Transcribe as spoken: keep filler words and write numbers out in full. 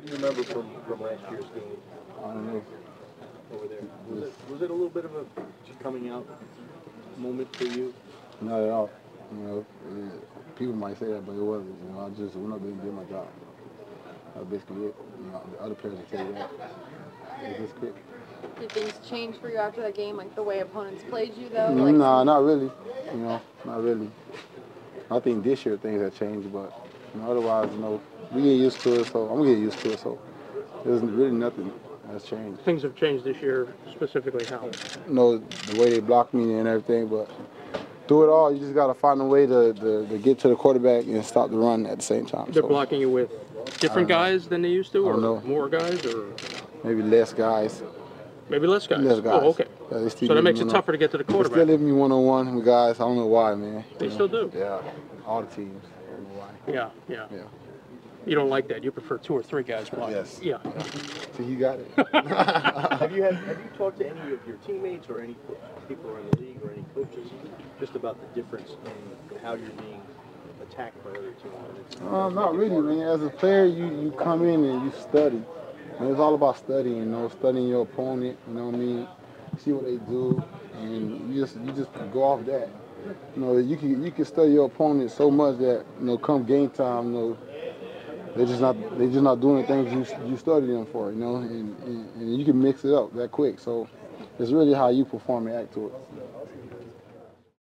do you remember from, from last year's game? I don't know. Over there, was it was it a little bit of a coming out moment for you? Not at all. You know, it, people might say that, but it wasn't. You know, I just went up there and did my job. That's basically it. You know, the other players will tell you that. It's just quick. Did things change for you after that game, like the way opponents played you, though? No, Like nah, not really. You know, not really. I think this year things have changed, but you know, otherwise, you know, we get used to it, so I'm gonna get used to it. So there's really nothing that's changed. Things have changed this year, specifically how? You know, the way they block me and everything, but through it all, you just gotta find a way to, to, to get to the quarterback and stop the run at the same time. They're so, blocking you with different guys than they used to, or know. more guys, or maybe less guys. maybe less guys? Less guys. Oh, okay. Yeah, they still So that give makes me it one tougher to get to the on- They still quarterback. leave me one-on-one with guys. I don't know why, man. They You still know? do? Yeah, all the teams. I don't know why. Yeah, yeah. Yeah. You don't like that. You prefer two or three guys blocking. Yes. Yeah. See, you got it. Have you had have you talked to any of your teammates or any people around the league or any coaches just about the difference in how you're being attacked by other teams? Um, not really, man. As a player, you, you come in and you study. And it's all about studying, you know, studying your opponent, you know what I mean? See what they do, and you just you just go off that. You know, you can you can study your opponent so much that, you know, come game time, you know, they're just not they're just not doing the things you you study them for, you know, and, and, and you can mix it up that quick. So it's really how you perform and act to it.